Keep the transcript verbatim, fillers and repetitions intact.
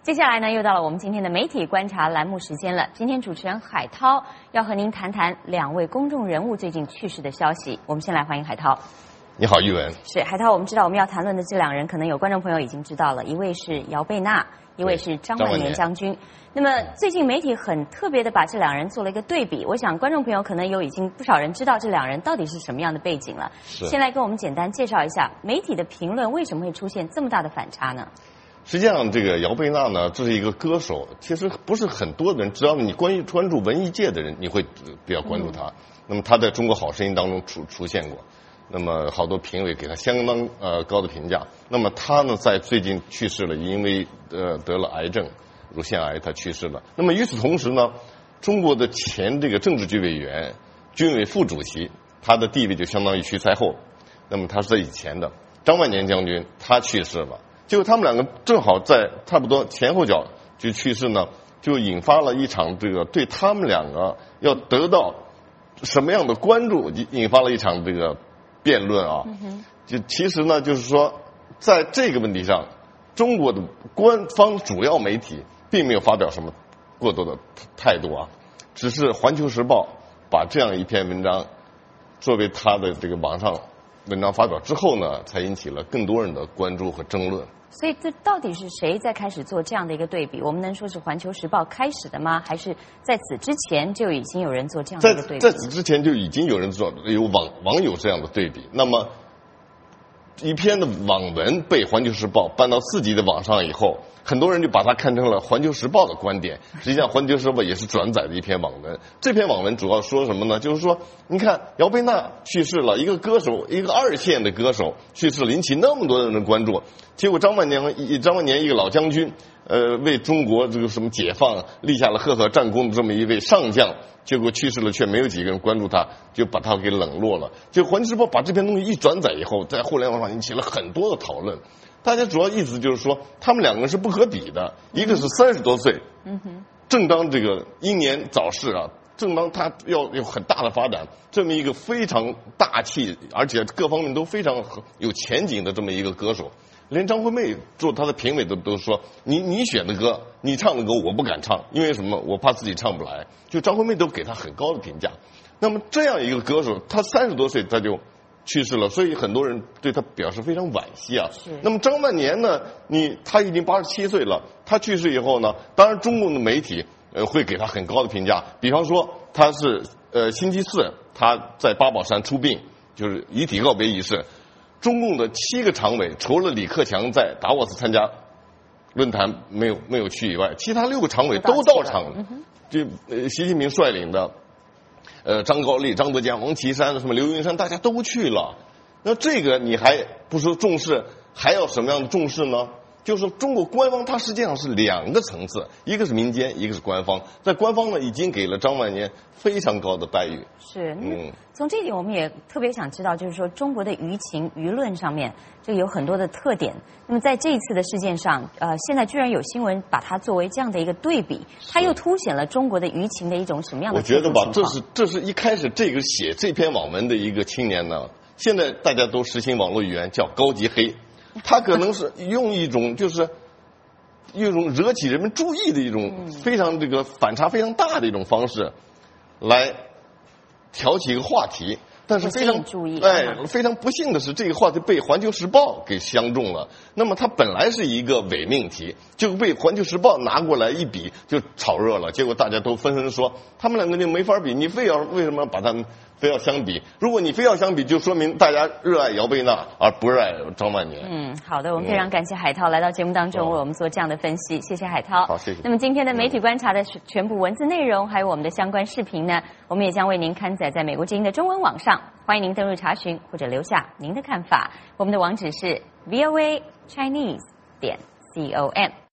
接下来呢，又到了我们今天的媒体观察栏目时间了。今天主持人海涛要和您谈谈两位公众人物最近去世的消息。我们先来欢迎海涛。 你好，玉文。 是海涛，我们知道我们要谈论的这两人，可能有观众朋友已经知道了，一位是姚贝娜，一位是张万年将军。那么最近媒体很特别的把这两人做了一个对比，我想观众朋友可能有已经不少人知道这两人到底是什么样的背景了。先来跟我们简单介绍一下媒体的评论为什么会出现这么大的反差呢？ 实际上，这个姚贝娜呢，这是一个歌手，其实不是很多的人，只要你关于关注文艺界的人，你会比较关注他。嗯、那么他在中国好声音当中出出现过，那么好多评委给他相当呃高的评价。那么他呢，在最近去世了，因为呃得了癌症，乳腺癌，他去世了。那么与此同时呢，中国的前这个政治局委员、军委副主席，他的地位就相当于徐才厚。那么他是在以前的张万年将军，他去世了。结果他们两个正好在差不多前后脚就去世呢，就引发了一场这个对他们两个要得到什么样的关注，引发了一场这个辩论啊。就其实呢，就是说在这个问题上，中国的官方主要媒体并没有发表什么过多的态度啊，只是《环球时报》把这样一篇文章作为他的这个网上文章发表之后呢，才引起了更多人的关注和争论。 所以这到底是谁在开始做这样的一个对比？我们能说是《环球时报》开始的吗？还是在此之前就已经有人做这样的一个对比？ 在在此之前就已经有人做，有网网友这样的对比。那么一篇的网文被《环球时报》搬到自己的网上以后，很多人就把它看成了《环球时报》的观点。实际上，《环球时报》也是转载的一篇网文。这篇网文主要说什么呢？就是说，你看姚贝娜去世了，一个歌手，一个二线的歌手去世了，引起那么多人的关注。结果张万年，张万年一个老将军，呃，为中国这个什么解放立下了赫赫战功的这么一位上将，结果去世了，却没有几个人关注他，就把他给冷落了。就《环球时报》把这篇东西一转载以后，在互联网上引起了很多的讨论。大家主要意思就是说，他们两个人是不可比的，一个是三十多岁，嗯哼，正当这个英年早逝啊，正当他要有很大的发展，这么一个非常大气，而且各方面都非常有前景的这么一个歌手。连张惠妹做他的评委都都说，你你选的歌，你唱的歌我不敢唱，因为什么？我怕自己唱不来。就张惠妹都给他很高的评价。那么这样一个歌手，他三十多岁他就去世了，所以很多人对他表示非常惋惜啊。那么张万年呢？你他已经八十七岁了，他去世以后呢，当然中共的媒体呃会给他很高的评价。比方说他是呃星期四他在八宝山出殡，就是遗体告别仪式。中共的七个常委，除了李克强在达沃斯参加论坛没有没有去以外，其他六个常委都到场了。就呃习近平率领的，呃张高丽、张德江、王岐山、什么刘云山，大家都去了。那这个你还不说重视，还要什么样的重视呢？就是中国官方它实际上是两个层次，一个是民间，一个是官方。在官方呢，已经给了张万年非常高的待遇。 是，嗯，从这一点我们也特别想知道，就是说中国的舆情舆论上面就有很多的特点。那么在这一次的事件上，呃，现在居然有新闻把它作为这样的一个对比，它又凸显了中国的舆情的一种什么样的特殊情况？ 我觉得吧，这是这是一开始这个写这篇网文的一个青年呢，现在大家都实行网络语言叫高级黑。他可能是用一种就是一种惹起人们注意的一种非常这个反差非常大的一种方式，来挑起一个话题。但是非常注意， 哎，非常不幸的是，这个话题被《环球时报》给相中了。那么它本来是一个伪命题，就被《环球时报》拿过来一比，就炒热了。结果大家都纷纷说，他们两个就没法比，你非要为什么把他们非要相比？如果你非要相比，就说明大家热爱姚贝娜，而不热爱张万年。 嗯，好的，我们非常感谢海涛来到节目当中为我们做这样的分析，谢谢海涛。 好，谢谢。 那么今天的媒体观察的全部文字内容，还有我们的相关视频呢，我们也将为您刊载在美国之音的中文网上。欢迎您登入查询或者留下您的看法。我们的网址是 V O A Chinese 点 com。